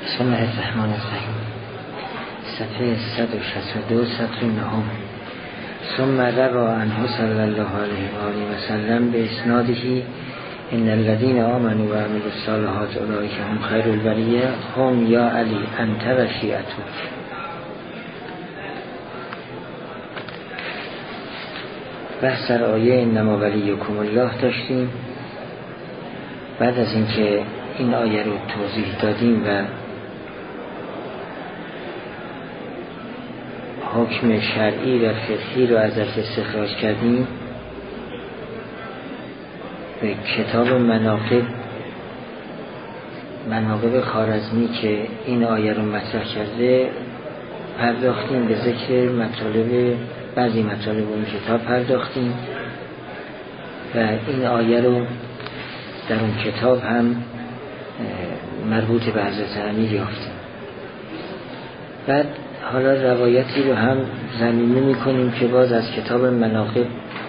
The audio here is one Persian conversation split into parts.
بسم الله الرحمن الرحیم. صفحه 162 سطر نهم. ثم روى عنه صلی الله علیه و آله و سلم به اسناده ان الذين آمنوا وعملوا الصالحات اولئک هم خیر البریه هم یا علی انت و شیعتک. بحث در آیه انما ولیکم الله داشتیم. بعد از اینکه این آیه رو توضیح دادیم و حکم شرعی و فقهی رو ازش استخراج کردیم، به کتاب مناقب خوارزمی که این آیه رو مطرح کرده پرداختیم. به ذکر بعضی مطالب اون کتاب پرداختیم و این آیه رو در اون کتاب هم مربوط به حضرت امیر یافتیم. بعد حالا روایتی رو هم ضمیمه می‌کنیم که باز از کتاب مناقب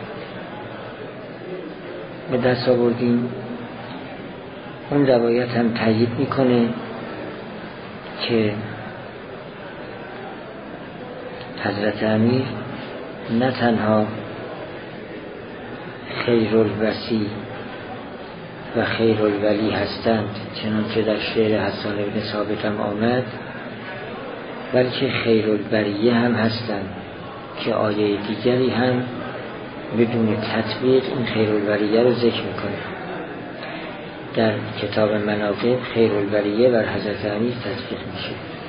به دست آوردیم. اون روایت هم تایید میکنه که حضرت امیر نه تنها خیر الوصی و خیر الولی هستند چنانچه در شعر حسان بن ثابت هم آمد، بلکه خیر البریه هم هستند که آیه دیگری هم بدون تطبیق این خیر البریه رو ذکر میکنه. در کتاب مناقب خیر البریه بر حضرت امیر تطبیق میشه.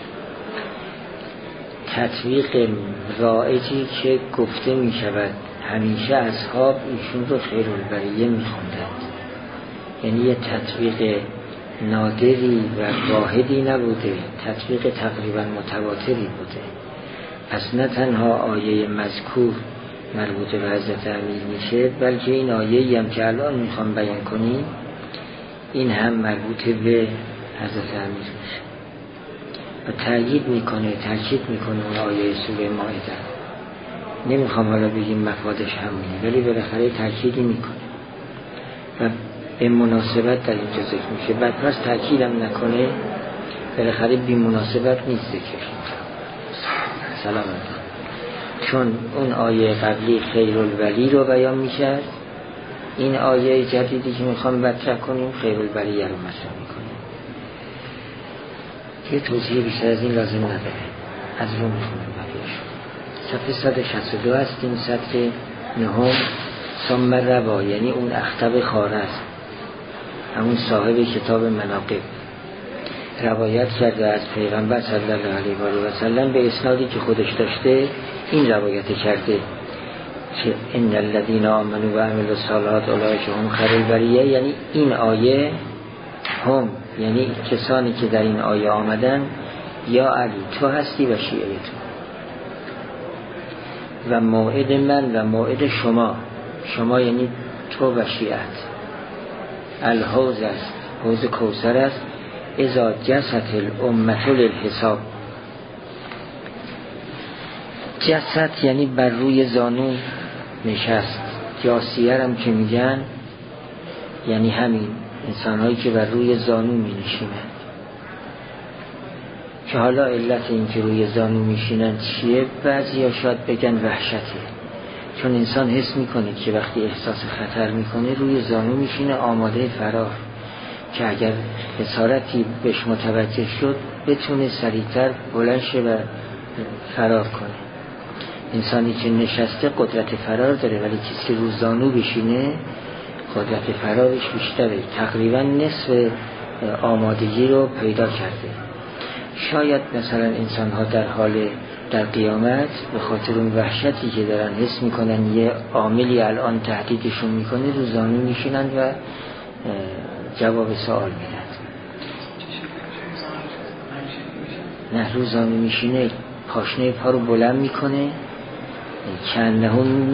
تطبیق رائجی که گفته میشود همیشه اصحاب ایشون رو خیر البریه میخوندند، یعنی یه تطبیق نادری و واحدی نبوده، تطبیق تقریبا متواتری بوده. پس نه تنها آیه مذکور مربوط به حضرت امیر میشه، بلکه این آیه‌ای هم که الان میخوام بیان کنیم این هم مربوط به حضرت امیر میشه و تأکید میکنه اون آیه سوره مائده. نمیخوام حالا بگیم مفادش همونه، ولی بالاخره تأکیدی میکنه و به مناسبت در اینجا ذکر میشه. بعد پس تأکیدم نکنه بالاخره بی مناسبت نیست ذکر. سلام علیکم. چون اون آیه قبلی خیر الولی رو بیان میکرد، این آیه جدیدی که میخوام مطرح کنیم خیر البریه رو مطرح میکنیم. که توضیح بیشتر از این لازم نداره، از رو میخونم بقیه‌شو. صفحه 162 هستیم، سطر نهم. ثم روى یعنی اون اخطب خوارزم، همون صاحب کتاب مناقب، روایت کرده از پیغمبر صلی الله علیه و سلم به اسنادی که خودش داشته. این روایت کرده که ان الذين آمنوا و عملوا الصالحات اولئک هم خیر البریه، یعنی این آیه هم یعنی کسانی که در این آیه آمدن یا علی تو هستی و شیعه تو و موعد من و موعد شما یعنی تو و شیعت. الحوض است، حوض کوثر است. اذا جست الامه للحساب. جست یعنی بر روی زانو نشست. جاسیه هم که میگن یعنی همین انسان هایی که بر روی زانو می نشینند. که حالا علت این که روی زانو می شینند چیه؟ بعضی ها شاید بگن وحشته، چون انسان حس میکنه که وقتی احساس خطر میکنه روی زانو میشینه آماده فرار، که اگر اسارتی بهش متوجه شد بتونه سریعتر بلند شه و فرار کنه. انسانی که نشسته قدرت فرار داره، ولی کسی که روی زانو بشینه قدرت فرارش بیشتره، تقریبا نصف آمادگی رو پیدا کرده. شاید مثلا انسان ها در قیامت به خاطر اون وحشتی که دارن حس میکنن یه عاملی الان تهدیدشون میکنه رو زانو میشینن و جواب سوال میدن. نه، رو زانو میشینه پاشنه پا رو بلند میکنه، کنه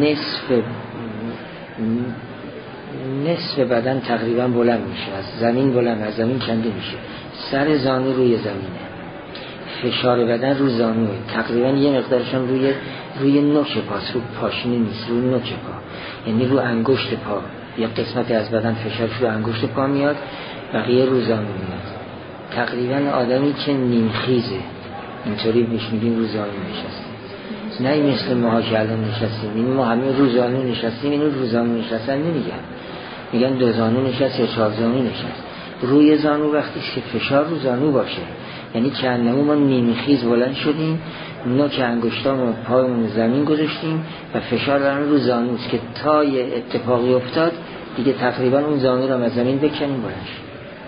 نصف بدن تقریبا بلند میشه، از زمین کنده میشه. سر زانو روی زمینه، فشار بدن رو زانوه، تقریبا یه مقدارشون روی نوک پاست، رو پاشنه نیست، رو نوک پا، یعنی رو انگشت پا. یه قسمت از بدن فشارش رو انگشت پا میاد، بقیه رو زانو میاد. تقریبا آدمی که نیمخیزه، اینطوری بهش میگیم روزانو نشسته، نه مثل ماها که الان نشستیم. این ما همه روزانو نشستیم، اینو روزانو نشستن نمیگن، میگن دو زانو نشست یا چهار زانو نشست. روی زانو وقتی که فشار رو زانو باشه، یعنی که انمو ما نیمخیز بلند شدیم، نوک انگشتام و پایمون زمین گذاشتیم و فشار برن رو زانوست که تا یه اتفاقی افتاد دیگه تقریبا اون زانو رو از زمین بکنیم بلند شد.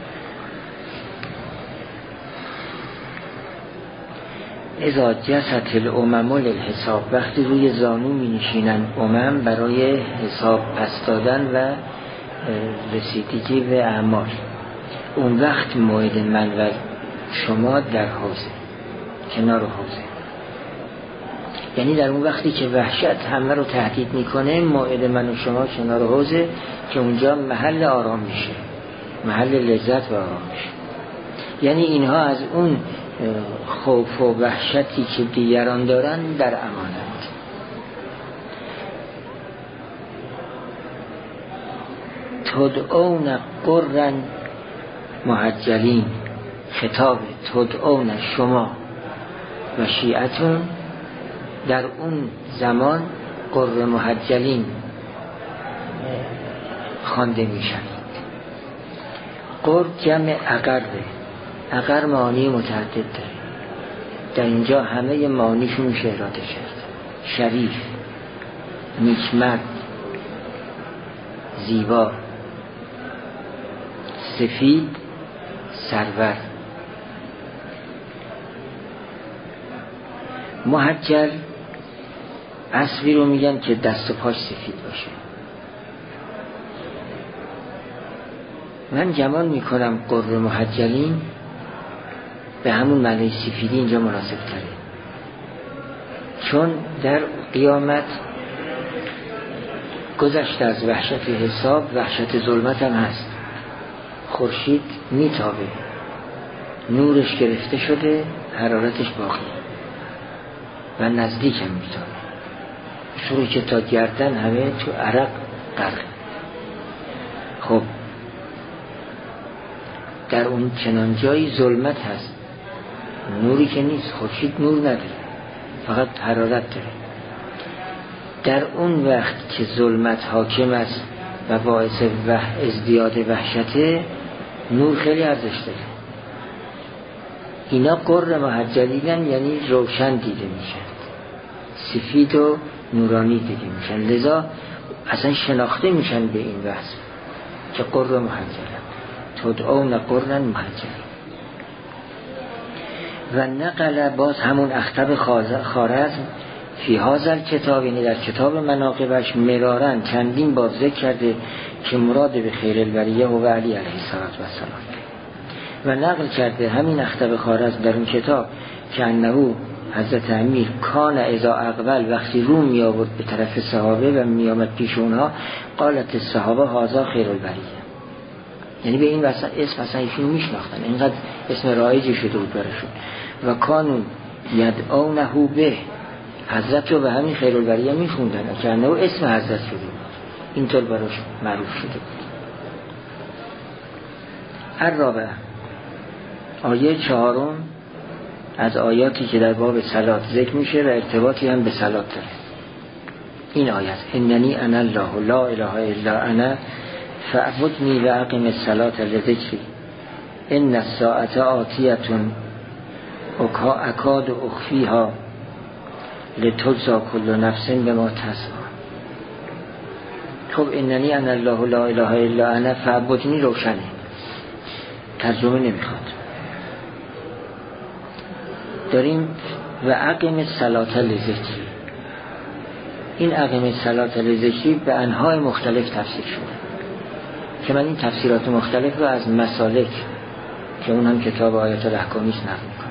اذا جست الامم للحساب، وقتی روی زانو می نشینن امم برای حساب پس دادن و رسیدگی به اعمال، اون وقت موعد من و شما در حوزه، کنار حوزه، یعنی در اون وقتی که وحشت همه رو تهدید میکنه، موعد من و شما کنار حوزه که اونجا محل آرام میشه، محل لذت و آرام میشه. یعنی اینها از اون خوف و وحشتی که دیگران دارن در امانند. تدعون قرًا محجلین، خطاب تدعون شما و شیعتون در اون زمان قرر محجلین خوانده میشن. قرر جمع عقره، عقر معانی متعدد داره، در اینجا همه معانیشون میشه اراده کرد. شریف، نیکمرد، زیبا، سفید، سرور. محجل اسبی رو میگن که دست و پاش سفید باشه. من گمان میکنم قرر محجلین به همون معنی سفیدی اینجا مناسب تره، چون در قیامت گذشت از وحشت حساب، وحشت ظلمت هم هست. خورشید میتابه، نورش گرفته شده، حرارتش باقی و نزدیک هم میتابه، شروع که تا گردن همه تو عرق غرق. خب در اون چنان جایی ظلمت هست، نوری که نیست، خورشید نور نداره، فقط حرارت داره. در اون وقت که ظلمت حاکم است و باعث ازدیاد وحشته، نور خیلی ارزش داره. اینا قرر محجلینن، یعنی روشن دیده میشن، سفید و نورانی دیده میشن، لذا اصلا شناخته میشن به این وصف که قرر محجلن. تدعون قرن محجل. و نقل باز همون اخطب خارزم فی هذا کتاب، یعنی در کتاب مناقبش مرارن چندین بار ذکر کرده که مراد به خیر البریه و علی علیه السلام و نقل کرده همین اخطب خارزم در اون کتاب که انهو حضرت امیر کان اذا اقبل، وقتی رو می آورد به طرف صحابه و می آمد پیش اونها، قالت صحابه هذا خیر البریه، یعنی به این اسم اصلا ایشون میشناختن، اینقدر اسم رایجی شده بود برشون. و کانون یدعونه به، حضرت رو به همین خیر البریه میخوندن که انه اسم حضرت شده بود، اینطور براش معروف شده بود. الرابع، آیه 4 از آیاتی که در باب صلات ذکر میشه و ارتباطی هم به صلات داره. این آیت اننی انا الله لا اله الا انا فاعبدنی و اقم الصلاة لذکری ان الساعة آتیة اکاد اخفیها لتجزا کل نفس بما تسعی. خب اننی انا الله لا اله الا انا فاعبدنی روشنه، ترجمه نمیخواد. داریم و اقم الصلاة لذکری، این اقم الصلاة لذکری به انواع مختلف تفسیر شده که من این تفسیرات مختلف رو از مسالک که اون هم کتاب آیات الاحکامیست نقل میکنم.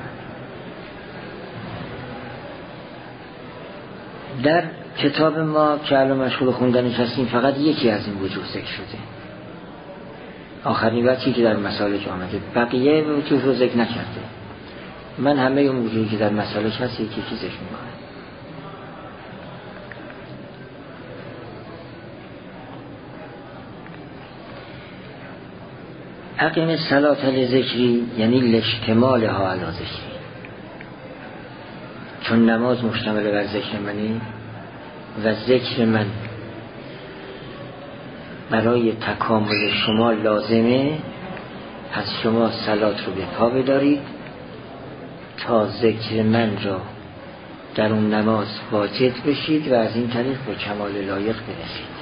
در کتاب ما که الان مشغول خوندنش هستیم فقط یکی از این وجوه ذکر شده، آخرین وجهی که در مسالک آمده، بقیه وجوه رو ذکر نکرده. من همه اون وجوهی که در مسالک هست یکی ذکر میکنم. اقیم صلات لذکری یعنی لاشتمالها علی ذکری، چون نماز مشتمل بر ذکر منی و ذکر من برای تکامل شما لازمه، پس شما صلات رو به پا بدارید تا ذکر من را در اون نماز واجد بشید و از این طریق به کمال لایق برسید.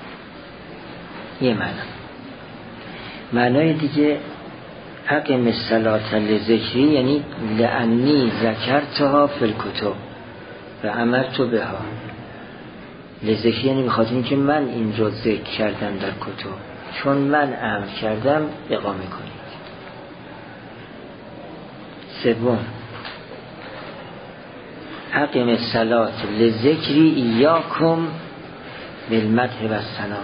یه معنای دیگه اقیم الصلاة لذکری یعنی لانی ذکرتها فی الکتب و امرت بها. لذکری یعنی بخاطر اینکه من این رو ذکر کردم در کتب، چون من امر کردم اقامه کنید. سوم اقیم الصلاة لذکری ایاکم بالمدح و الثنا،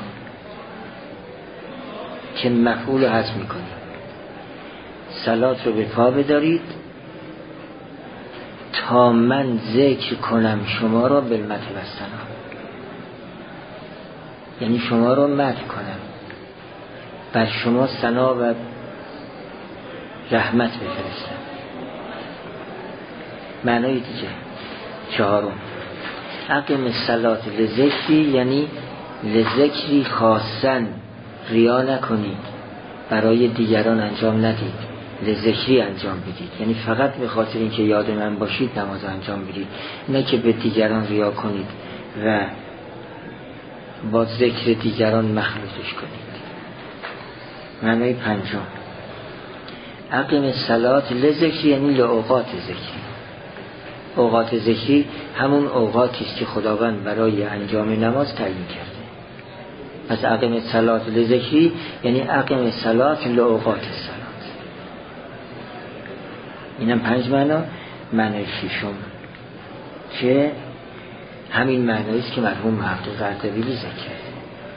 که مفعول حذف میکنید. صلات رو به پا بدارید تا من ذکر کنم شما را بالمدح و الثنا، یعنی شما رو مدح کنم، بر شما ثنا و رحمت بفرستم. معنای دیگه چهارم اقیم الصلاة لذکری یعنی لذکری خاصا، ریا نکنید، برای دیگران انجام ندید، لذکری انجام بدید، یعنی فقط به خاطر اینکه یاد من باشید نماز انجام بدید، نه که به دیگران ریا کنید و با ذکر دیگران مخلوطش کنید. معنای پنجم اقیم الصلاة لذکری یعنی لأوقات ذکری. اوقات ذکری همون اوقاتی است که خداوند برای انجام نماز تعیین کرده. پس اقیم الصلاة لذکری یعنی اقیم الصلاة لأوقات الصلاة. اینم 5 معنا. معنای ششم که همین معنایی است که مرحوم محقق اردبیلی ذکر کرده.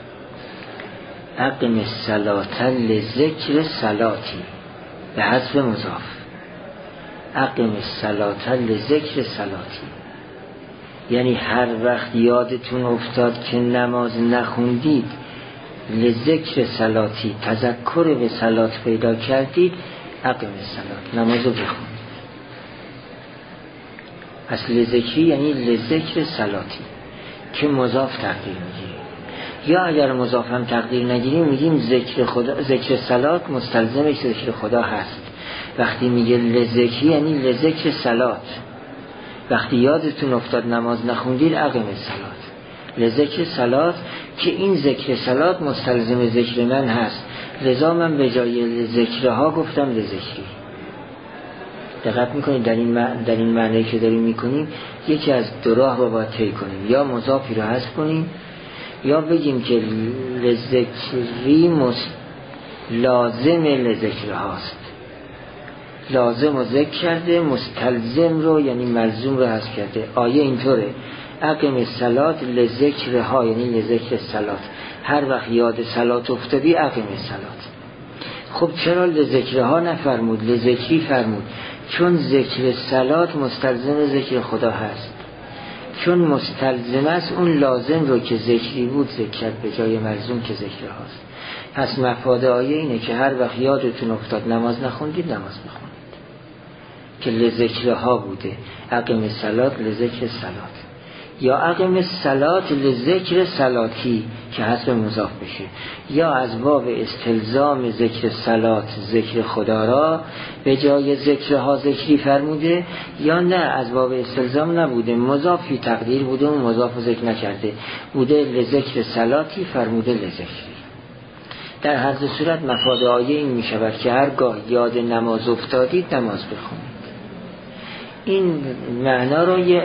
اقیم الصلاة لذکر صلاتی به حذف مضاف. اقیم الصلاة لذکر صلاتی یعنی هر وقت یادتون افتاد که نماز نخوندید، لذکر صلاتی تذکر به صلات پیدا کردید، اقیم الصلاة نمازو بخونید. پس لذکری یعنی لذکر صلاتی که مضاف تقدیر میگیریم، یا اگر مضاف هم تقدیر نگیریم میگیم ذکر خدا، ذکر صلات مستلزمش ذکر خدا هست. وقتی میگه لذکری یعنی لذکر صلات، وقتی یادتون افتاد نماز نخوندید اقیم الصلاة لذکر صلات، که این ذکر صلات مستلزم ذکر من هست، لذا من به جای ذکرها گفتم لذکری. دقت میکنید در این معنی که داریم میکنیم یکی از دو راه رو باید طی کنیم، یا مضافی رو حذف کنیم یا بگیم که لذکری لازم لذکر هاست، لازم رو ذکر کرده، مستلزم رو یعنی ملزوم رو حذف کرده. آیه اینطوره اقیم الصلاة لذکرها یعنی لذکر صلات، هر وقت یاد صلات افتادی اقیم الصلاة. خب چرا لذکرها نفرمود، لذکری فرمود؟ چون ذکر صلات مستلزم ذکر خدا هست، چون مستلزم است اون لازم رو که ذکری بود ذکر کرد به جای ملزوم که ذکر هاست. پس مفاد آیه اینه که هر وقت یادتون افتاد نماز نخوندید نماز بخونید، که لذکرها بوده. اقیم الصلاة لذکر صلات، یا اقیم الصلاة لذکر صلاتی که حسب مضاف بشه، یا از باب استلزام ذکر صلات ذکر خدا را به جای ذکرها ذکری فرموده، یا نه از باب استلزام نبوده، مضافی تقدیر بوده و مضاف ذکر نکرده بوده، لذکر صلاتی فرموده لذکری. در هر دو صورت مفاد آیه این می شود که هرگاه یاد نماز افتادید نماز بخونید. این معنا رو یه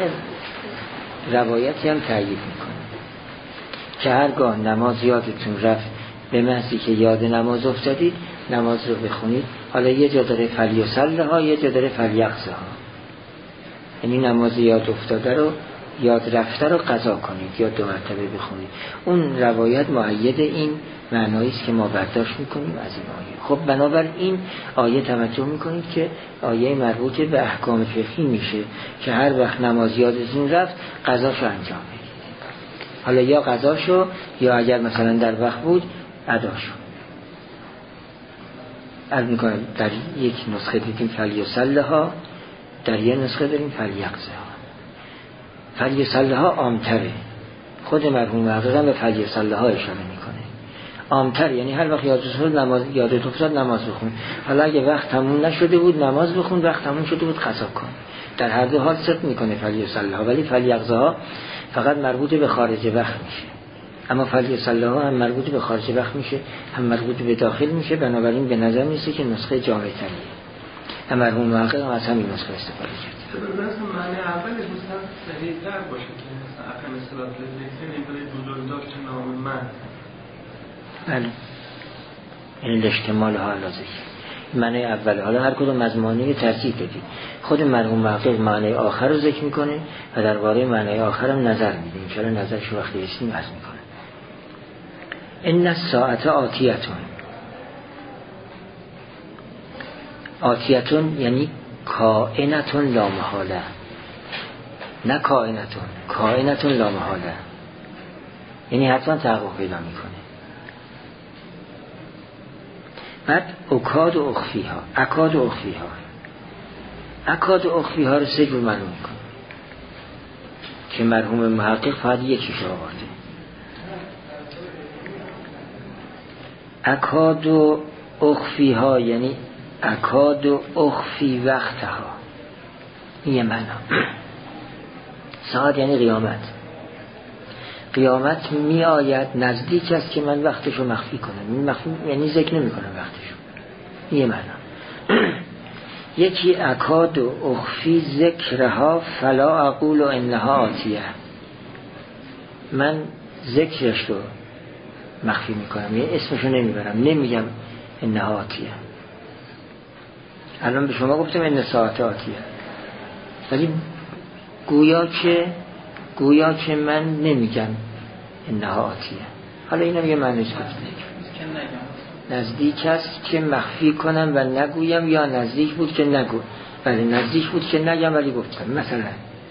روایتی هم تایید میکنه که هرگاه نماز یادتون رفت به محضی که یاد نماز افتادید نماز رو بخونید. حالا یه جا داره فلیصلها، یه جا داره فلیقضها، یعنی نماز یاد افتاده رو، یاد رفته رو قضا کنید یا 2 مرتبه بخونید. اون روایت مؤید این معنایی است که ما برداشت میکنیم از این آیه. خب بنابراین آیه توجه میکنید که آیه مربوط به احکام فقهی میشه که هر وقت نماز یادتون رفت قضاشو انجام بدید. حالا یا قضاشو یا اگر مثلا در وقت بود اداشو. عرض میکنم در یک نسخه دیدیم فلیصلها، در یک نسخه داریم فلیغزها. فلیصلها عام‌تره، خود مرحوم محقق هم به فلیصلها اشاره میکنه. عام‌تر یعنی هر وقت یادت افتاد نماز بخون. حالا اگه وقت تموم نشده بود نماز بخون، وقت تموم شده بود قضا کن. در هر دو حال صدق میکنه فلیصلها، ولی فلیغزها فقط مربوط به خارج وقت میشه. اما فلیصلها هم مربوط به خارج وقت میشه، هم مربوط به داخل میشه. بنابراین به نظر میسه که نسخه جامع تریه. مرحوم محقق هم از همین نسخه استفاده کرد. مثلا معنی اول دوستان سریع‌تر باشه که مثلا اقام صلات لذکر برای بزرگداشت نام من. بله. این اشتمال ها لازم. معنی اول، حالا هر کدوم از معانی ترتیب بدید. خود مرحوم محقق معنی آخر رو ذکر میکنه و درباره معنی آخر هم نظر میده. ان شاء الله نظرش وقتی رسیدیم عرض میکنه. ان الساعه آتیتون. آتیتون یعنی کائنتون لا محاله، نه کائنتون، کائنتون لا محاله، یعنی حتما تحقق پیدا میکنه. بعد اکاد و اخفیها، اکاد و اخفیها، اکاد و اخفیها رو سه جور معلوم میکنه که مرحوم محقق فقط یکیش آورده. اکاد و اخفیها یعنی اکاد و اخفی وقتها، این یه معنا. ساعت یعنی قیامت. قیامت می آید نزدیک است که من وقتشو مخفی کنم. مخفی یعنی ذکر نمی کنم وقتشو. این یه معنا. یکی اکاد و اخفی ذکرها فلا اقول انها آتیه، من ذکرش رو مخفی میکنم، یعنی اسمشو نمیبرم، نمیگم انها آتیه. الان به شما گفتم ان ساعت آتیه، ولی گویا که من نمیگم انها آتیه. حالا اینم یه معنیش نزدیک است که مخفی کنم و نگویم، یا نزدیک بود که نگو. بله نزدیک بود که نگم ولی گفتم. مثلا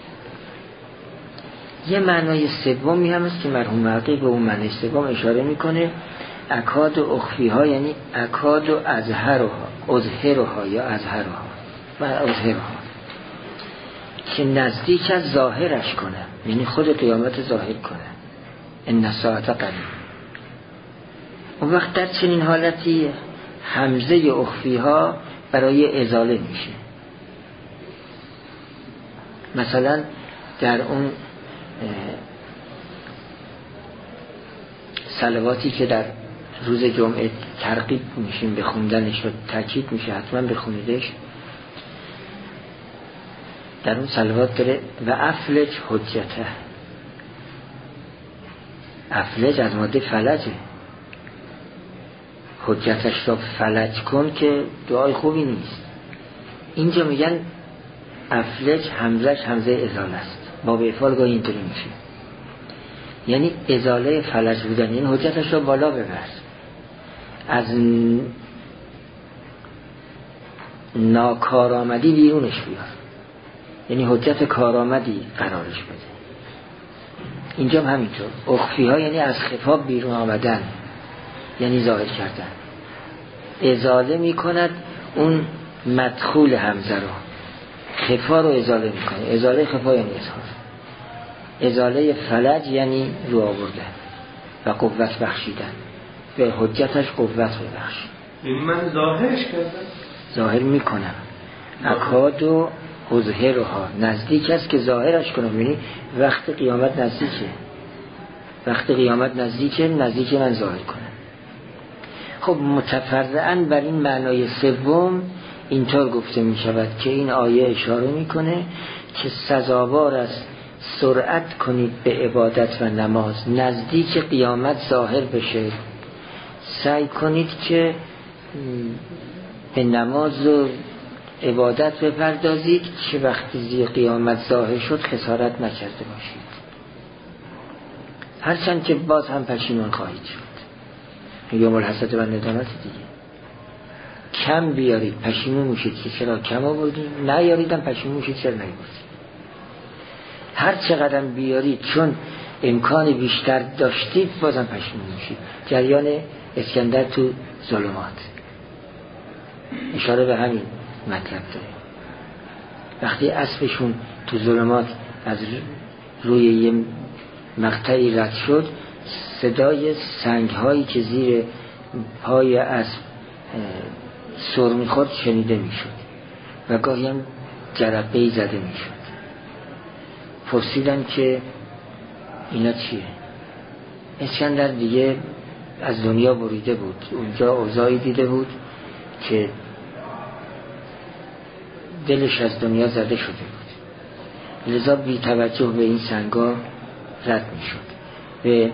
یه معنای سومی هم است که مرحوم محقق به اون معنی سوم اشاره میکنه. اکاد و اخفیها یعنی اکاد و اظهرها یا اظهرها و اظهرها، که نزدیک از ظاهرش کنم، یعنی خود قیامت ظاهر کنم. ان ساعت قریب. اون وقت در چنین حالتی همزه اخفیها برای ازاله میشه. مثلا در اون صلواتی که در روز جمعه ترغیب میشیم به خوندنش و تاکید میشه حتما بخونیدش، در اون صلوات داره و افلج حجته. افلج از ماده فلجه، حجتش را فلج کن که دعای خوبی نیست. اینجا میگن افلج همزش همزه ازاله است، باب افعال گاهی اینطوری میشه، یعنی ازاله فلج بودن، یعنی حجتش را بالا ببر، از ناکارآمدی بیرونش بیار، یعنی حجت کارآمدی قرارش بده. اینجا هم همینطور. اخفی ها یعنی از خفا بیرون آمدن، یعنی ظاهر کردن. ازاله می کند اون مدخول همزه رو، خفا رو ازاله می کند. ازاله خفا یعنی اظهار. ازاله فلج یعنی رو آوردن و قوت بخشیدن، به حجتش قوت ببخش. یعنی من ظاهرش کردم، ظاهر می کنم. اکاد و اظهرها، نزدیک است که ظاهرش کنم، یعنی وقت قیامت نزدیکه، وقت قیامت نزدیکه، نزدیک من ظاهر کنم. خب متفرعاً بر این معنای سوم اینطور گفته می شود که این آیه اشاره می کنه که سزاوار است سرعت کنید به عبادت و نماز، نزدیک قیامت ظاهر بشه. سعی کنید که به نماز و عبادت بپردازید که وقتی قیامت ظاهر شد خسارت نکرده باشید، هرچند که باز هم پشیمان خواهید شد. یوم الحسرت و ندامت دیگه. کم بیارید پشیمون میشید که چرا کم آوردید، نیاریدم پشیمون میشید چرا نیاوردید. هر چقدر بیارید چون امکان بیشتر داشتید بازم پشیمون میشید. جریان اسکندر تو ظلمات. اشاره به همین مطلب داره. وقتی اسبشون تو ظلمات از روی یه مقطعی رد شد، صدای سنگ‌هایی که زیر پای اسب سر می‌خورد شنیده می‌شد و گاهی هم جرقه‌ای زده می‌شد. پرسیدن که اینا چیه؟ اسکندر دیگه از دنیا بریده بود، اونجا اوضاعی دیده بود که دلش از دنیا زده شده بود، لذا بی توجه به این سنگا رد می شد. به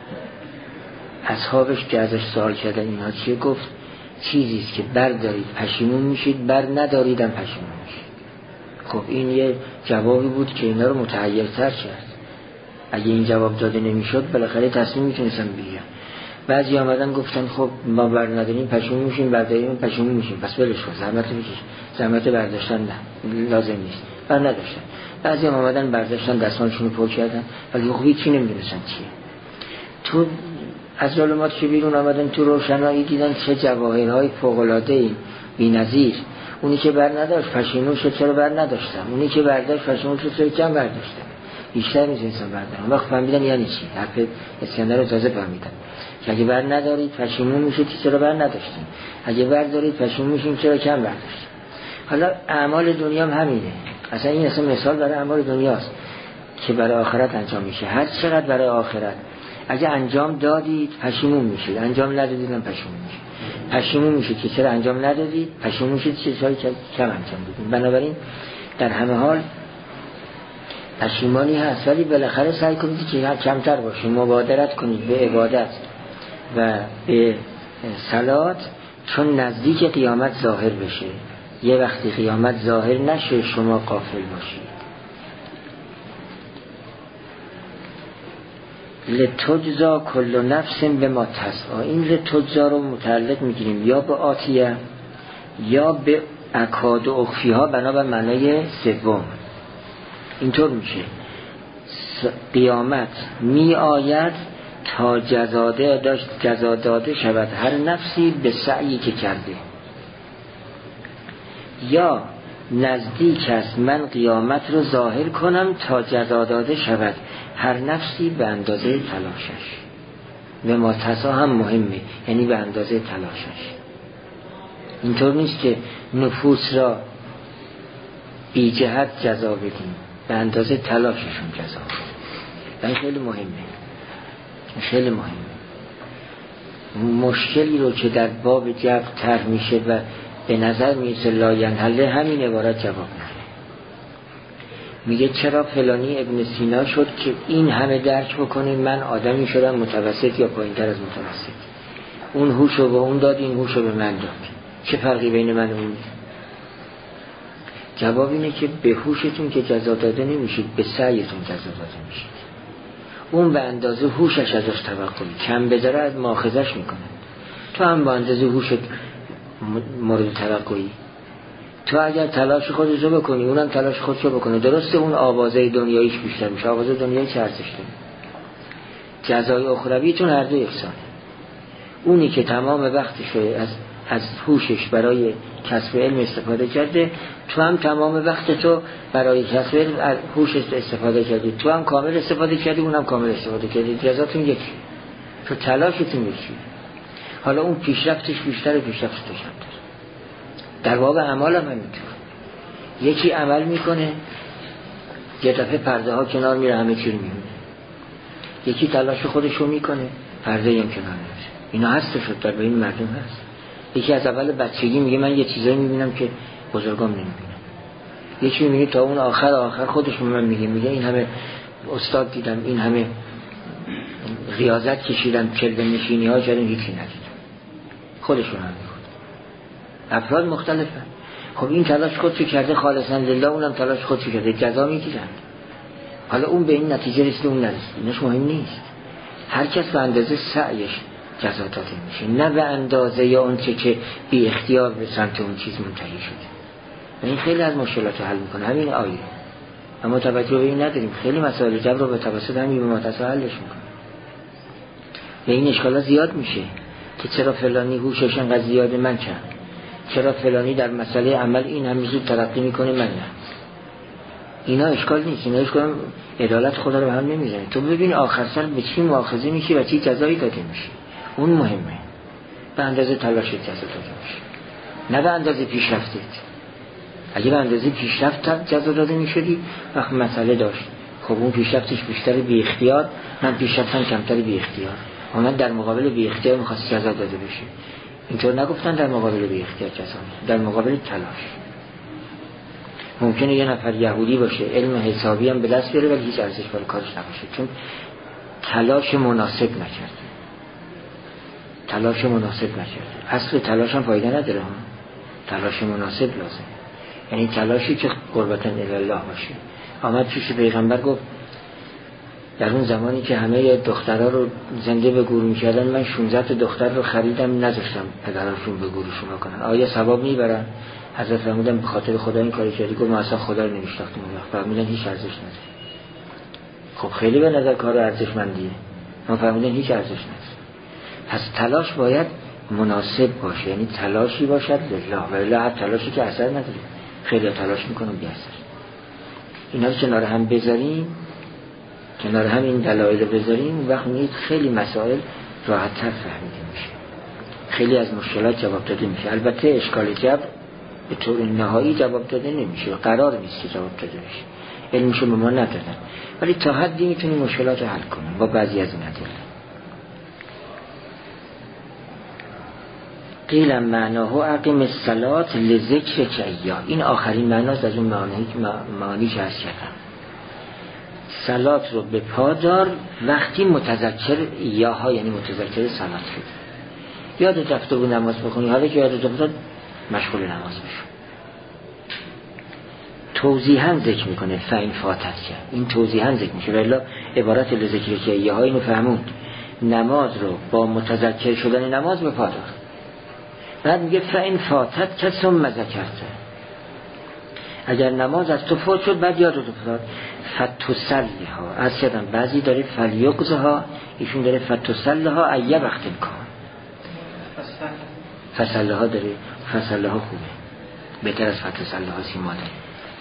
اصحابش که ازش سوال کردن اینها چیه، گفت چیزیست که بردارید پشیمون میشید، بر نداریدم پشیمون میشید. خب این یه جوابی بود که اینا رو متحیرتر کرد. اگه این جواب داده نمیشد بالاخره تصمیم میتونستم بگیرم. بعضی آمدن گفتن خب ما بر نداریم پشیمون میشیم، برداریم پشیمون میشیم، پس ولش کن، زحمت بکش. زحمت برداشتن نه، لازم نیست، بر نداشتن. بعضی هم آمدن برداشتن، دستمالشون رو پر کردن، ولی خب هیچی نمیدونستن چیه. تو از ظلمات که بیرون آمدن تو روشنایی دیدن چه جواهرهای فوق‌العاده‌ای بی‌نظیر. اونی که بر نداشت پشیمون شد چرا بر نداشتم، اونی که برداشت پشیمون شد چرا کم برداشتم. بیشتر نیست انسان بردارم. وقت فهمیدن یعنی چی، حرف اسکندر رو تازه فهمیدن که اگه بر ندارید پشیمون میشید چرا بر نداشتین، اگه بردارید پشیمون میشیم چرا کم برداشتین. حالا اعمال دنیا هم همینه. اصلا این اصلا مثال برای اعمال دنیاست که برای آخرت انجام میشه. هر چقدر برای آخرت اگه انجام دادید پشیمون میشید، انجام ندادید هم پشیمون میشید. پشیمون میشید که چرا انجام ندادید، پشیمون میشید چرا کم انجام دادید. بنابراین در همه حال پشیمانی هست، ولی بالاخره سعی کنید که کمتر باشه. مبادرت کنید به عبادت و به صلات، چون نزدیک قیامت ظاهر بشه. یه وقتی قیامت ظاهر نشه شما غافل باشید. لتجزا کل نفس بما تسعی. این لتجزا رو متعلق میگیریم یا به آتیه یا به اکاد و اخفی ها بنابر معنای سوم. اینطور میشه قیامت می آید تا جزا داده شود هر نفسی به سعی که کرده، یا نزدیک است من قیامت رو ظاهر کنم تا جزا داده شود هر نفسی به اندازه تلاشش. و ما تسا هم مهمه، یعنی به اندازه تلاشش. اینطور نیست که نفوس را بی جهت جزا بدیم، به اندازه تلاششون جزا بدیم. این خیلی مهمه، خیلی مهمه. مشکلی رو که در باب جبر طرح میشه و به نظر میرسه لاینحله، همین عبارت جواب نده. میگه چرا فلانی ابن سینا شد که این همه درک بکنه، من آدمی شدم متوسط یا پایین تر از متوسط. اون هوشو به اون داد، این هوشو به من داد، چه فرقی بین من و اون؟ جواب اینه که به هوشتون که جزا داده نمیشید، به سعیتون جزا داده میشید. اون به اندازه هوشش ازش توقعی، کم بذاره از مؤاخذش میکنه. تو هم به اندازه هوشت مورد توقعی. تو اگر تلاش خودشو بکنی اونم تلاش خودشو بکنه، درسته اون آوازه دنیاییش بیشتر میشه، آوازه دنیایی چه ارزش داره؟ جزای اخرویتون هر دو یکسانه. اونی که تمام وقتش از هوشش برای کسب علم استفاده کرده، تو هم تمام وقت تو برای کسب علم از هوشش استفاده کردی، تو هم کامل استفاده کردی، اونم کامل استفاده کردی، جزاتون یکی، تو تلاشتون یکی. حالا اون پیشرفتش بیشتره، پیشرفتش کمتر. در باب اعمال هم همینطور. یکی عمل میکنه یه دفعه پرده ها کنار میره، همه چی رو میبینه. یکی تلاش خودشو میکنه، پرده هم کنار میره. اینا هست شد در بین مردم هست. یکی از اول بچگی میگه من یه چیزایی میبینم که بزرگام نمیبینم. یکی میگه تا اون آخر خودش به من میگه این همه استاد دیدم، این همه ریاضت کشیدم، کلبه نشینی ها کردم، هیچی ندیدم. خودشون هم میگه. افراد مختلفن. خب این تلاش خودشو کرده خالصا لله، اونم تلاش خودشو کرده، جزا میگیرن. حالا اون به این نتیجه رسیده، اون نرسید، اینش مهم نیست. هر کس به اندازه سعیش جزا داده میشه، نه به اندازه یا اون که بی اختیار به سمت اون چیز منتهی شده. و این خیلی از مشکلات رو حل میکنه همین آیه. اما توجه به این نداریم، خیلی مسائل جبر رو به توسط همین به متصل حلش میکنه. و این اشکالات زیاد میشه که چرا فلانی هوشش انقدر زیاده من چند. چرا فلانی در مسئله عمل این هم زود ترقی میکنه من نه. اینا اشکال نیست، اینا اشکال عدالت خدا رو به هم نمیزنه. تو ببین آخر سر به چی مؤاخذه میشی و چی جزایی داده میشی، اون مهمه. به اندازه تلاشت جزا داده میشی، نه به اندازه پیشرفتت. اگه به اندازه پیشرفت جزا داده میشدی وقت مسئله داشت. خب اون پیشرفتش بیشتر بی اختیار، من پیشرفتم کمتر بی اختیار. اما در مقابل بی اختیار میخواست جزا داده بشه. اینطور نگفتن در مقابل بی اختیار جزا، در مقابل تلاش. ممکنه یه نفر یهودی باشه، علم حسابی هم به دست بیاره ولی هیچ ارزش برای کارش نباشه، چون تلاش مناسب نکرده. تلاش مناسب نکرده. اصل تلاش هم فایده نداره ها. تلاش مناسب لازم، یعنی تلاشی که قربتاً الی الله باشه. آمد پیش پیغمبر گفت در اون زمانی که همه دخترها رو زنده به گور می‌کردن، من 16 تا دختر رو خریدم نذاشتم پدرانشون به گورشون بکنن. آیا ثواب میبرن؟ حضرت فرمودن به خاطر خدا این کاری کردی. گفت ما اصلا خدا رو نمی‌شناختیم. فرمودن هیچ ارزش نداره. خب خیلی به نظر کار ارزشمندیه. ما فرمودن هیچ ارزش نداره. پس تلاش باید مناسب باشه، یعنی تلاشی باشد لله، و الا هر تلاشی که اثر نداره. خیلی تلاش میکنم بی اثر. اینا رو کنار هم بذاریم، کنار هم این دلایل بذاریم، اون وقت میگید خیلی مسائل راحت تر فهمیده میشه، خیلی از مشکلات جواب داده میشه. البته اشکال جبر به طور نهایی جواب داده نمیشه، قرار نیست که جواب داده بشه، علمشو به ما ندادن، ولی تا حدی میتونیم مشکلات رو حل کنیم با بعضی از این ادله. قیل معناه اقیم الصلاة لذکر کیا، این آخرین معناست از اون معانی که هست کردم. صلات رو به پا دار وقتی متذکر ایاها، یعنی متذکر صلات شد. یادت رفته بود نماز بخونی، حالا که یادت افتاد مشغول نماز بشو. توضیحاً ذکر میکنه فاین فاتت کرد، این توضیحاً ذکر میشه، ولی عبارت لذکر که ایاها اینو فهموند، نماز رو با متذکر شدن نماز به پا دار. بعد میگه فاین فاتت که ثم ذکرته، اگر نماز از تو فوت شد بعد یادت افتاد فتوسلها، از کردم بعضی داره فلیقظها، ایشون داره فتوسلها ایه وقت کن، فسلها داره، فسلها خوبه بهتر از فتوسلها سیما داره.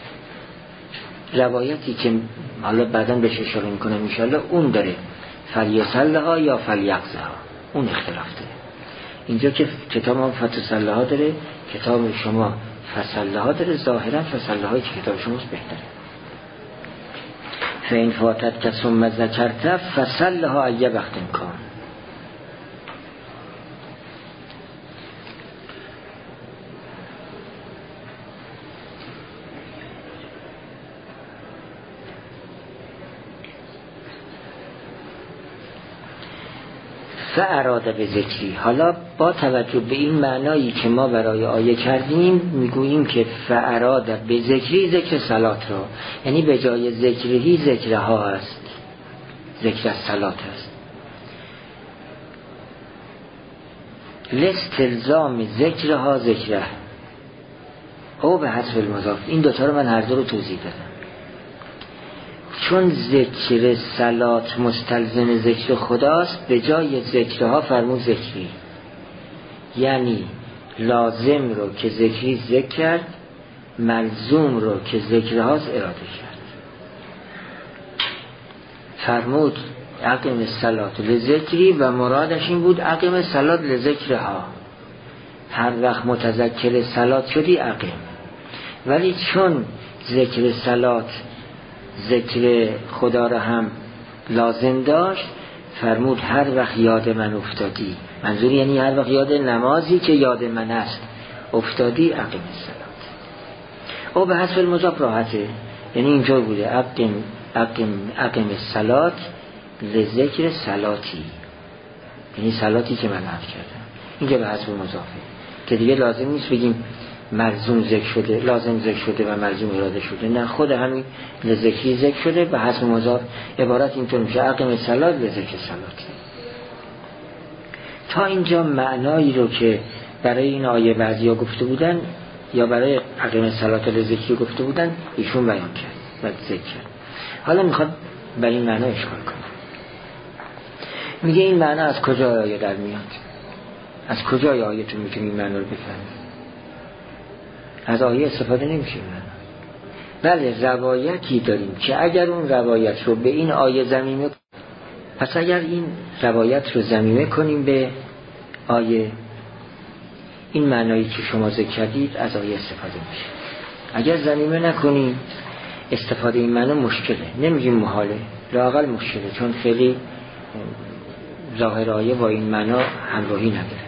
روایتی که حالا بعداً بهش اشاره میکنم انشالله اون داره فلیسلها یا فلیقظها، اون اختلاف داره. اینجا که کتاب ما فتوسلها داره، کتاب شما فسلها داره، ظاهرا فسلهای که کتاب شماست بهتره. فین فاتت که ثم ذکرت فسلها ایه وقت کن. فاراده به ذکری، حالا با توجه به این معنایی که ما برای آیه کردیم میگوییم که فاراده به ذکری ذکر صلات را، یعنی به جای ذکرهی ذکرها است، ذکر از صلات است. لاستلزام ذکرها ذکره او به حذف المضاف، این دوتا رو من هر دو رو توضیح دادم. چون ذکر صلات مستلزم ذکر خداست، به جای ذکرها فرمود ذکری، یعنی لازم رو که ذکری ذکر کرد، ملزوم رو که ذکرهاست اراده کرد. فرمود اقیم الصلاة لذکری و مرادش این بود اقیم الصلاة لذکرها، هر وقت متذکر صلات شدی اقیم. ولی چون ذکر صلات ذکر خدا را هم لازم داشت، فرمود هر وقت یاد من افتادی، منظور یعنی هر وقت یاد نمازی که یاد من است افتادی اقیم الصلاة. او به حذف المضاف راحته، یعنی اینجا بوده اقیم الصلاة لذکر صلاتی، یعنی صلاتی که من عرض کردم. اینجا به حذف المضافه که دیگه لازم نیست بگیم ملزوم ذکر شده، لازم ذکر شده و ملزوم اراده شده، نه، خود همین لذکری ذکر شده به حذف مضاف. عبارت اینطور میشه اقیم الصلاة لذکر صلاتی. تا اینجا معنایی رو که برای این آیه بعضیا گفته بودن یا برای اقیم الصلاة لذکری گفته بودن ایشون بیان کرد و ذکر کرد. حالا میخواد بر این معنا اشکال کنه. میگه این معنا از کجا آیه در میاد؟ از کجا آیه تو میتونی این معنا رو بفهمی؟ از آیه استفاده نمیشه. بله روایتی داریم که اگر اون روایت رو به این آیه ضمیمه، پس اگر این روایت رو ضمیمه کنیم به آیه، این معنایی که شما ذکر کردید از آیه استفاده میشه. اگر ضمیمه نکنیم استفاده این معنی مشکله، نمیگیم محاله، لااقل مشکله، چون خیلی ظاهر آیه با این معنی همراهی نداره.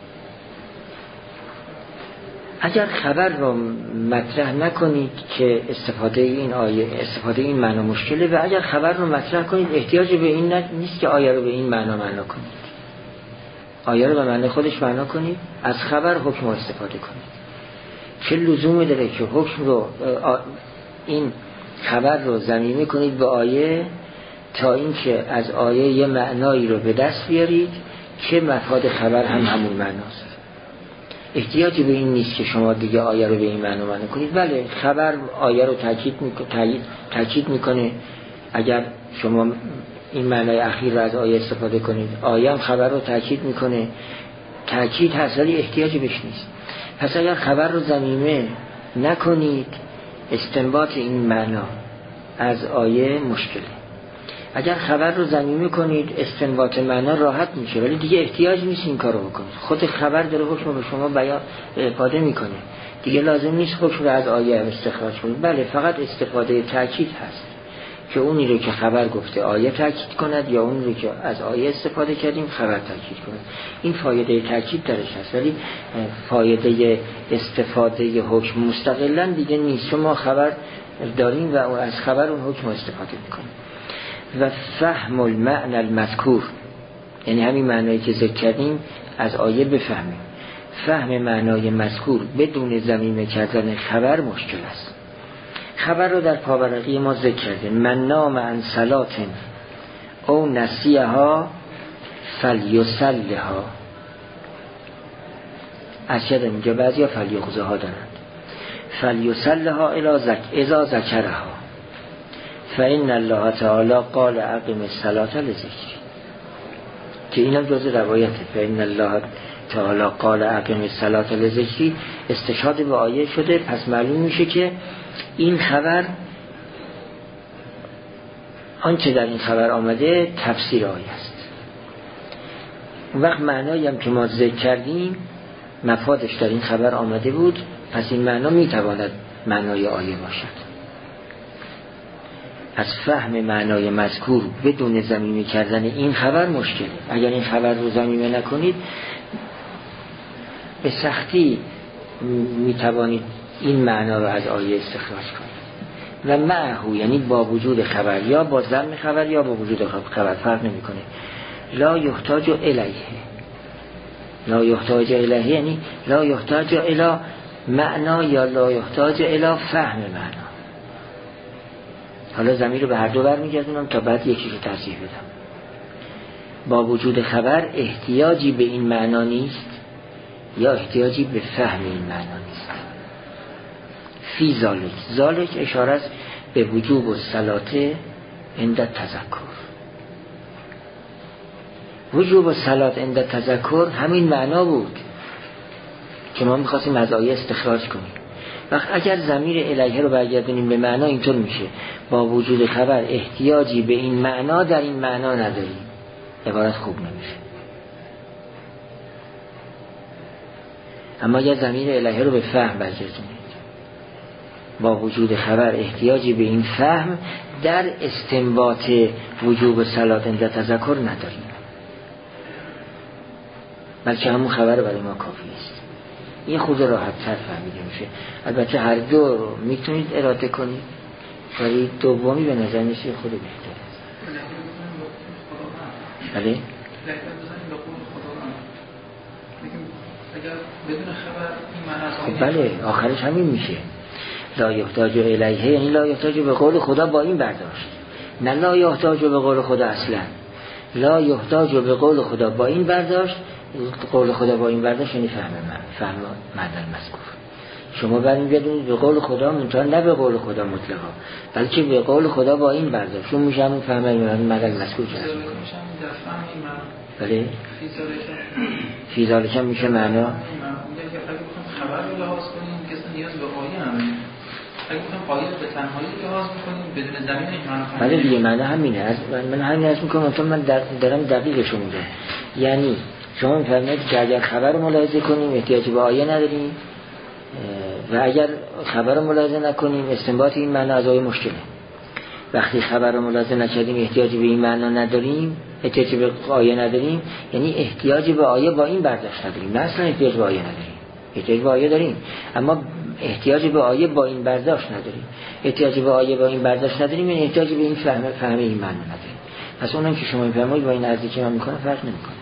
اگر خبر رو مطرح نکنید که استفاده این آیه، استفاده این معنی مشکله، و اگر خبر رو مطرح کنید احتیاج به این نیست که آیه رو به این معنی کنید. آیه رو به معنی خودش معنا کنید، از خبر حکم رو استفاده کنید. چه لزومی داره که حکم رو این خبر رو ضمیمه کنید به آیه تا اینکه از آیه یه معنایی رو به دست بیارید که مفاد خبر هم همون معناست. احتیاجی به این نیست که شما دیگه آیه رو به این معنی کنید. بله خبر آیه رو تاکید میکنه، اگر شما این معنای اخیر رو از آیه استفاده کنید، آیه هم خبر رو تاکید میکنه، تاکید هست ولی احتیاجی بهش نیست. پس اگر خبر رو ضمیمه نکنید استنباط این معنا از آیه مشکله. اگر خبر رو ضمیمه کنید استنباط معنا راحت میشه، ولی دیگه احتیاج نیست این کارو بکنید. خود خبر داره حکم به شما بیان افاده میکنه، دیگه لازم نیست حکم رو از آیه استخراج کنید. بله فقط استفاده تاکید هست که اونی رو که خبر گفته آیه تاکید کند، یا اونی رو که از آیه استفاده کردیم خبر تاکید کند. این فایده تاکید درش هست، ولی فایده استفاده حکم مستقلا دیگه نیست، چون ما خبر داریم و از خبر اون حکم استفاده میکنیم. و فهم المعنى المذکور، یعنی همین معنایی که ذکر کردیم از آیه بفهمیم. فهم معنای مذکور بدون ضمیمه کردن خبر مشکل است. خبر رو در پاورقی ما ذکر کردیم: من نام عن صلاة او نسیها فلیصلها. از چه داریم که بعضی ها فلیخذها دارند. فلیصلها اذا ذکرها فإن الله تعالی قال اقم الصلاة لذکری، که اینم جز روایته. فإن الله تعالی قال اقم الصلاة لذکری استشهاد به آیه شده، پس معلوم میشه که این خبر، آنچه در این خبر آمده تفسیر آیه است. اون وقت معنایی هم که ما ذکر کردیم مفادش در این خبر آمده بود، پس این معنا میتواند معنای آیه باشد. از فهم معنای مذکور بدون ضمیمه کردن این خبر مشکله. اگر این خبر رو ضمیمه نکنید به سختی میتوانید این معنا رو از آیه استخراج کنید. و معه، یعنی با وجود خبر، یا با ضم خبر یا با وجود خبر، فرق نمیکنه. لا یحتاج الیه، لا یحتاج الیه یعنی لا یحتاج الی معنا یا لا یحتاج الی فهم معنا. حالا ضمیر رو به هر دو برمیگردونم تا بعد یکی رو ترجیح بدم. با وجود خبر احتیاجی به این معنا نیست یا احتیاجی به فهم این معنا نیست. فی ذالک اشاره است به وجوب الصلاة عند تذکر. وجوب الصلاة عند تذکر همین معنا بود که ما می‌خواستیم از آیه استخراج کنیم. وقت اگر ضمیر الیه رو برگردونیم به معنا، اینطور میشه: با وجود خبر احتیاجی به این معنا در این معنا نداریم. عبارت خوب نمیشه. اما اگر ضمیر الیه رو به فهم برگردونید، با وجود خبر احتیاجی به این فهم در استنباط وجوب صلات عند تذکر نداریم، بلکه همون خبر برای ما کافی است. این خود راحت تر فهمیده میشه. البته هر دو رو میتونید اراده کنید، ولی دومی به نظر میشه خود بهتر است. بله؟ بله آخرش همین میشه. لا یحتاج الیه یعنی لا یحتاج به قول خدا با این برداشت، نه لا یحتاج به قول خدا اصلا. لا یحتاج به قول خدا با این برداشت، قول خدا با این برداشت یعنی فهم معنی مذکور. شما برمیگردونید به قول خدا، منتها نه به قول خدا مطلقا، بلکه به قول خدا با این برداشت اون میشه همون فهم معنی مذکور جذب میکنه. بله فی ذالک میشه معنا خبر رو لحاظ کنیم که نیاز به خالق به تنهایی لحاظ میکنیم بدون زمین این بله دیگه معنی همینه. من همین از میکنم چون من دارم دقیقشو میگم. یعنی شما میفرمایید که اگر خبر رو ملاحظه کنیم احتیاجی به آیه نداریم و اگر خبر رو ملاحظه نکنیم استنباط این معنی از آیه مشکله. وقتی خبر رو ملاحظه نکردیم احتیاجی به این معنی نداریم، احتیاجی به آیه نداریم، یعنی احتیاجی به آیه با این برداشت نداریم. نه اصلا احتیاج به آیه نداریم، احتیاج به آیه داریم اما احتیاجی به آیه با این برداشت نداریم. احتیاجی به آیه با این برداشت نداریم یعنی احتیاجی به این فهم این معنی نداریم. پس اونم که شما میفرمایید با این عرضی که من میکنم فرق نمیکنه.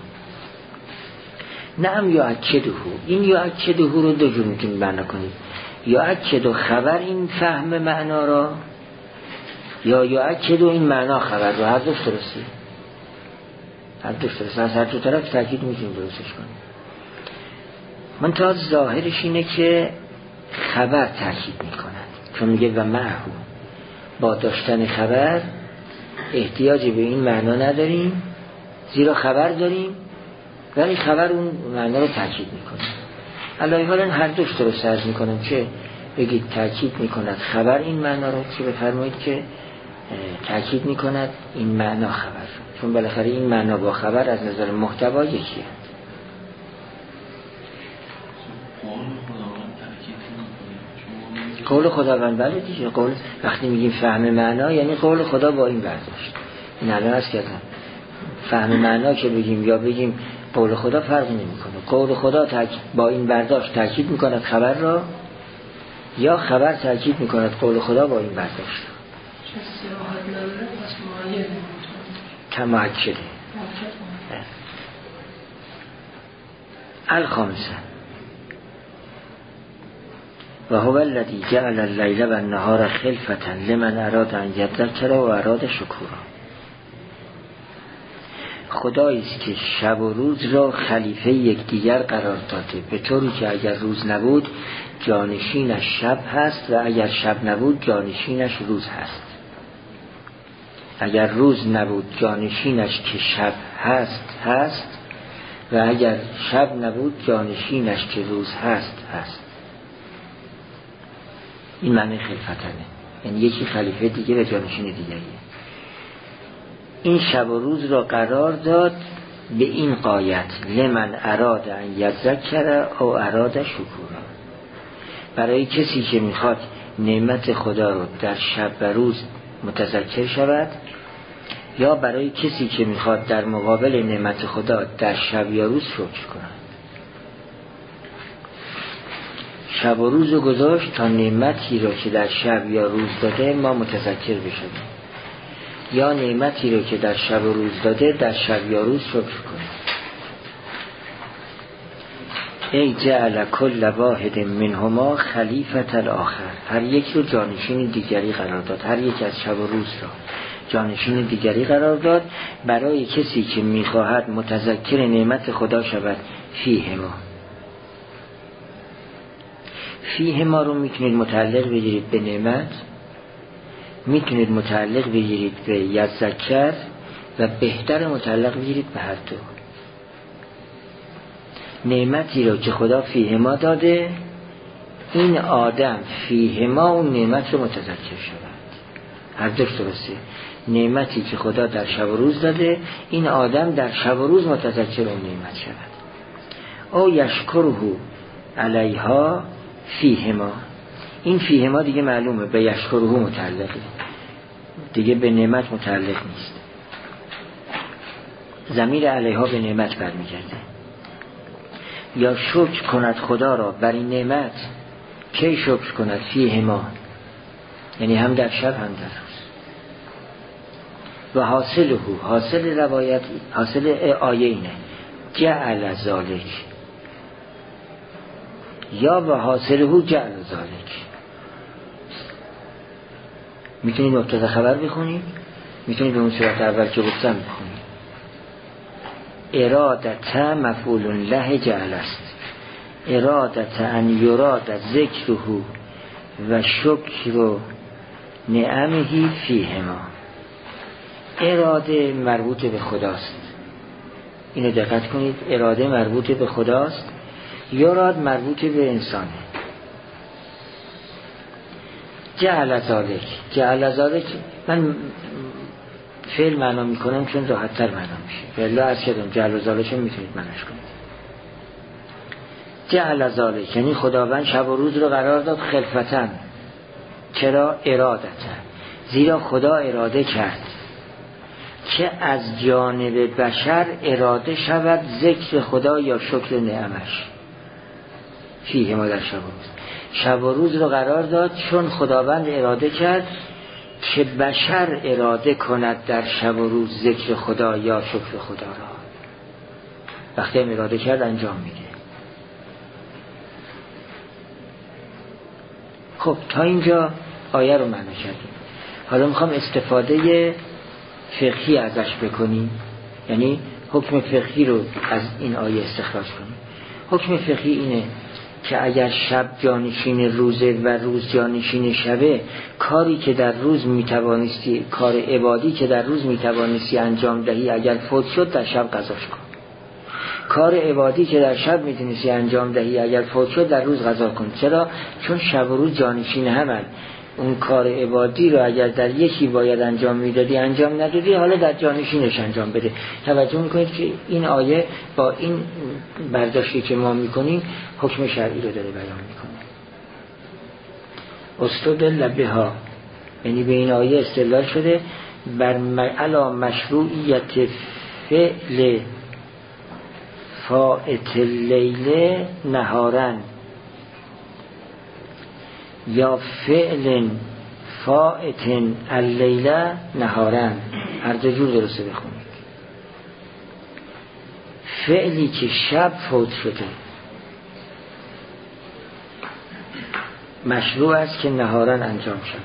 نعم یا اکدهو، این یا اکدهو رو دو جور میتونید معنی کنید. یا اکدو خبر این فهم معنا را، یا اکدو این معنا خبر رو. هر دوش درستی، هر دوش درستی، از هر دو طرف تاکید میتونید درستش کنید. من تا ظاهرش اینه که خبر تاکید میکند، چون میگه و معهو، با داشتن خبر احتیاجی به این معنا نداریم زیرا خبر داریم، ولی خبر اون معنا رو تاکید میکنه. علاوه حالا هر دوش درست عرض میکنم، چه بگید تاکید میکند خبر این معنا رو، چه بفرمایید که تاکید میکند این معنا خبر رو، چون بالاخره این معنا با خبر از نظر محتوا یکیه. قول خداوند بله دیگه، قول وقتی میگیم فهم معنا یعنی قول خدا با این برداشت. این الان عرض کردم فهم معنا که بگیم یا بگیم قول خدا فرق نمیکنه. قول خدا با این برداشت تاکید میکند خبر را، یا خبر تاکید میکند قول خدا با این برداشت. تماکده الخامسه و هو الذی جعل اللیل و النهار خلفة لمن اراد ان یذکر و اراد شکورا. خدایی است که شب و روز را خلیفه یکدیگر قرار داده، به طوری که اگر روز نبود جانشینش شب هست و اگر شب نبود جانشینش روز هست. اگر روز نبود جانشینش که شب هست و اگر شب نبود جانشینش که روز هست. این معنی خلیفتنه، یعنی یکی خلیفه دیگه و جانشین دیگریه. این شب و روز را قرار داد به این غایت لمن اراد ان یذکر او اراد شکورا، برای کسی که میخواد نعمت خدا رو در شب و روز متذکر شود، یا برای کسی که میخواد در مقابل نعمت خدا در شب یا روز شکر کند. شب و روز رو گذاشت تا نعمتی رو که در شب یا روز داده ما متذکر بشیم، یا نعمتی رو که در شب و روز داده در شب یا روز شکر کنیم. ای جعل کل واحد منهما خلیفة الاخر، هر یک رو جانشین دیگری قرار داد، هر یک از شب و روز را جانشین دیگری قرار داد برای کسی که میخواهد متذکر نعمت خدا شود. فیه ما رو میتونید متعلق بگیرید به نعمت، میتونید متعلق بگیرید به یذکر و بهتر متعلق بگیرید به هر دو. نعمتی رو که خدا فیه ما داده، این آدم فیه ما اون نعمت رو متذکر شود. هر دوش درسته. نعمتی که خدا در شب و روز داده، این آدم در شب و روز متذکر اون نعمت شود. او یشکره علیها فیه ما، این فیه ما دیگه معلومه به یشکره متعلقه، دیگه به نعمت متعلق نیست. ضمیر علیها به نعمت برمیگرده. یا شکر کند خدا را بر این نعمت، کی شکر کند؟ فیه ما، یعنی هم در شب هم در روز. و حاصل روایت، حاصل آیه اینه جعل ذالک، یا و حاصله جعل ذالک. میتونید مبتدا خبر بخونید، میتونید به اون صورت اول که گفتم بخونید. ارادت مفعول له جعل است، ارادت ان یراد ذکره و شکر نعمه فیه ما. اراده مربوط به خداست، اینو دقت کنید. اراده مربوط به خداست، یراد مربوط به انسانه. جعل ذالک من فعل معنا میکنم چون راحت تر معنا میشه. والله از کردم جعل ذالک میتونید معناش کنید. جعل ذالک یعنی خداوند شب و روز رو قرار داد خلفتن. چرا؟ ارادتن، زیرا خدا اراده کرد که از جانب بشر اراده شود ذکر خدا یا شکر نعمش فیه ما در شب و روز. شب و روز رو قرار داد چون خداوند اراده کرد که بشر اراده کند در شب و روز ذکر خدا یا شکر خدا را. وقتی هم اراده کرد انجام میده. خب تا اینجا آیه رو معنی کردیم. حالا میخوام استفاده فقهی ازش بکنیم، یعنی حکم فقهی رو از این آیه استخراج کنیم. حکم فقهی اینه که اگر شب جانشین روزه و روز جانشین شبه، کاری که در روز میتوانستی، کار عبادی که در روز میتوانستی انجام دهی، اگر فوت شد در شب قضاش کن. کار عبادی که در شب میتونستی انجام دهی، اگر فوت شد در روز قضا کن. چرا؟ چون شب و روز جانشین همن. اون کار عبادی رو اگر در یکی باید انجام میدادی انجام ندادی، حالا در جانشینش انجام بده. توجه میکنید که این آیه با این برداشتی که ما میکنیم حکم شرعی رو داره بیان میکنه. استدل بها یعنی به این آیه استدلال شده بر علی مشروعیت فعل فائت اللیل نهارن یا فعل فائت اللیل نهارن. هر دو جور درسته بخونید. فعلی که شب فوت شده مشروع است که نهارن انجام شود.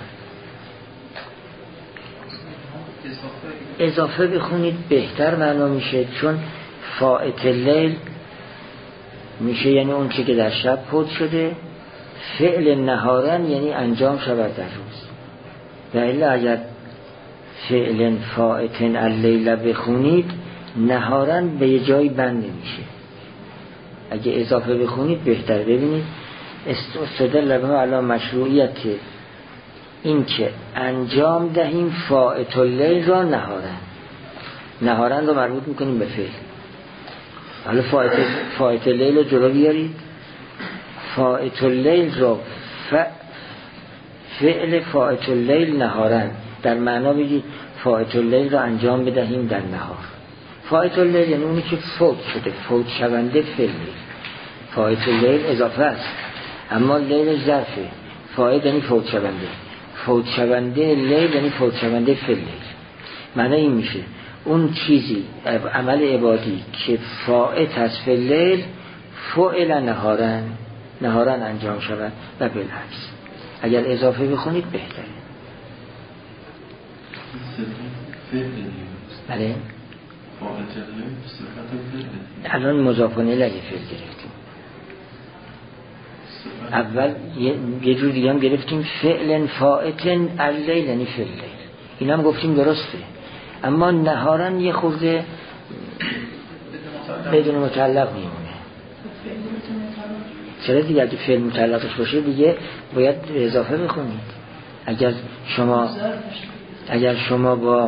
اضافه بخونید بهتر معنا میشه، چون فائت اللیل میشه یعنی اون چی که در شب فوت شده. فعل نهارن یعنی انجام شود در روز. و الا اگر فعل فائت اللیل بخونید نهارن به یه جایی بند نمیشه. اگه اضافه بخونید بهتر. ببینید استدل به علی مشروعیت این که انجام دهیم فائت اللیل را نهارن رو مربوط میکنیم به فعل. حالا فائت اللیل رو جلو بیارید. فائت اللیل را فعل فائت اللیل نهارن در معنا بگید فائت اللیل را انجام بدهیم در نهار. فائت اللیل یعنی اونی که فوت شده، فوت شونده فعل. فائت اللیل اضافه است اما لیل ظرفه. فائت یعنی فوت شونده، فوت شونده لیل یعنی فوت شونده فعل. معنی این میشه اون چیزی عمل عبادی که فائت از فعل فعل نهارن انجام شود و بالعکس. اگر اضافه بخونید بهتره. بله الان مضاف الیه فعل گرفتیم. اول یه جور دیگه هم گرفتیم فعل فائت اللیل یعنی فعل. این هم گفتیم درسته، اما نهارن یه خورده بدون متعلق میمونه. چرا دیگه؟ اگه فعل متعلقش باشه دیگه باید اضافه بخونید. اگر شما با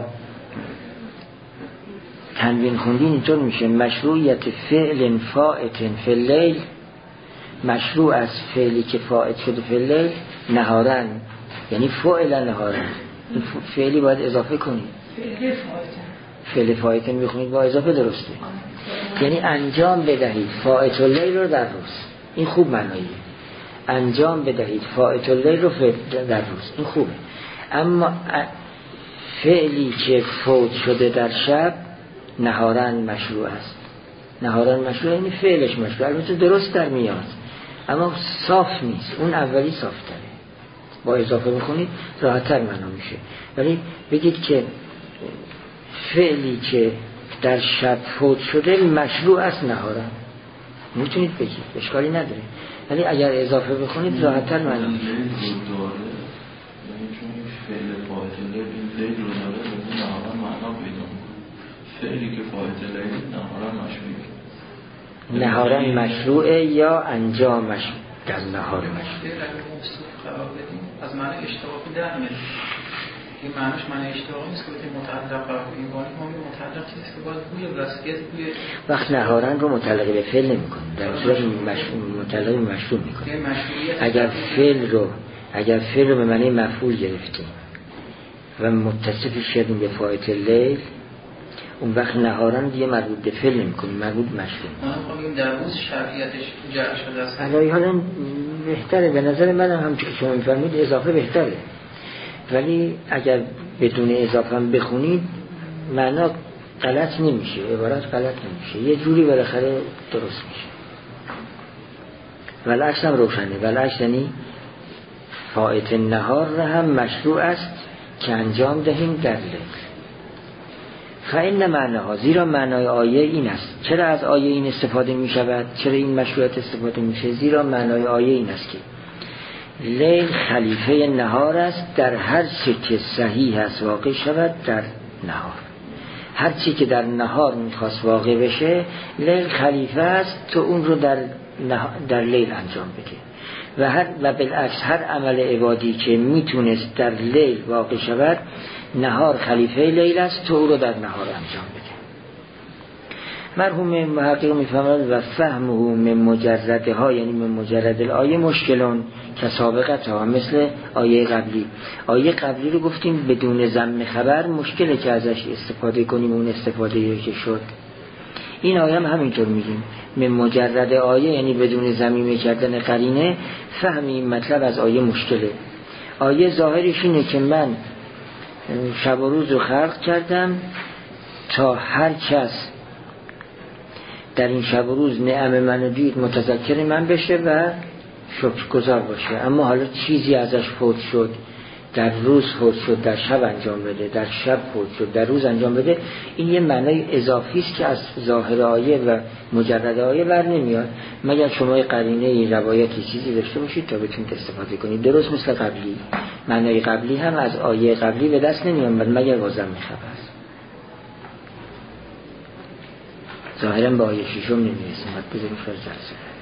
تنوین خوندین اینطور میشه مشروعیت فعل فائت فی اللیل، مشروع از فعلی که فائت شده فی اللیل نهارن یعنی فعل نهارن. این فعلی باید اضافه کنید. فعل فائتن بخونید با اضافه درسته. یعنی انجام بدهید فائت اللیل رو در روز. این خوب معنیه. انجام بدهید فائت اللیل رو در روز. این خوبه. اما فعلی که فوت شده در شب نهارن مشروع است. نهارن مشروع یعنی فعلش مشروع. البته درست در میاد اما صاف نیست. اون اولی صاف تره. با اضافه بخونید راحت‌تر معنا میشه. ولی بگید که فعلی که در شب فوت شده مشروع است نهارن. میتونید بگید، اشکالی نداره. ولی اگر اضافه بخونید راحت‌تر معنا میشه. فعلی که فائت اللیل نهارن مشروعه یا انجامش در نهار مشروع. از معنی اشتقاقی در میاد. این معنیش معنی اشتقاقی نیست که بتونیم متعلق قرار بدیم. ما متعلق چیزی که باید بوی وصفیت بوی وقت نهارن رو متعلق به فعل نمی‌کنیم، در صورت متعلق به مشروع می‌کنیم. اگر فعل رو به معنی مفعول گرفتیم و متصفش کردیم به فاعل لیل، اون وقت نهارن دیگه مربوط به فعل نمی‌کنیم، مربوط به مشروع. ما میگیم در روز شرعیتش جعل شده است. الان حالا بهتره، به نظر من هم که شما می‌فرمایید اضافه بهتره، ولی اگر بدون اضافه هم بخونید معنا غلط نمیشه، عبارت غلط نمیشه، یه جوری بالاخره درست میشه. والعکس هم روشنه. والعکس یعنی فائت نهار را هم مشروع است که انجام دهیم در لیل. فإن معناها، زیرا معنای آیه این است. چرا از آیه این استفاده می شود؟ چرا این مشروعیت استفاده میشه؟ زیرا معنای آیه این است که لیل خلیفه نهار است در هر چی که صحیح است واقع شود در نهار. هر چی که در نهار میخواست واقع بشه لیل خلیفه است تو اون رو در لیل انجام بده. و بالعکس هر عمل عبادی که میتونست در لیل واقع شود نهار خلیفه لیل است تو اون رو در نهار انجام بده. مرحوم محقق میفهمد و فهمه من مجرده ها، یعنی من مجرد الآیه مشکلون که سابقت ها، مثل آیه قبلی. آیه قبلی رو گفتیم بدون ضم خبر مشکله که ازش استفاده کنیم، اون استفاده که شد. این آیه هم همینطور میگیم من مجرد آیه، یعنی بدون ضمیمه کردن قرینه فهم این مطلب از آیه مشکله. آیه ظاهرش اینه که من شب و روز رو خلق کردم تا هر کس در این شب و روز نعم منو دید متذکر من بشه و شکرگزار باشه. اما حالا چیزی ازش فوت شد، در روز فوت شد در شب انجام بده، در شب فوت شد در روز انجام بده، این یه معنای اضافی است که از ظاهر آیه و مجرد آیه بر نمیاد، مگر شما قرینه روایتی چیزی داشته باشید تا بتونید استفاده کنید. درست مثل قبلی، معنای قبلی هم از آیه قبلی به دست نمیاد مگر با ضم خبر. ظاهرا با آیه ششم نمیرسیم، باید بذاریم فرض جلسه.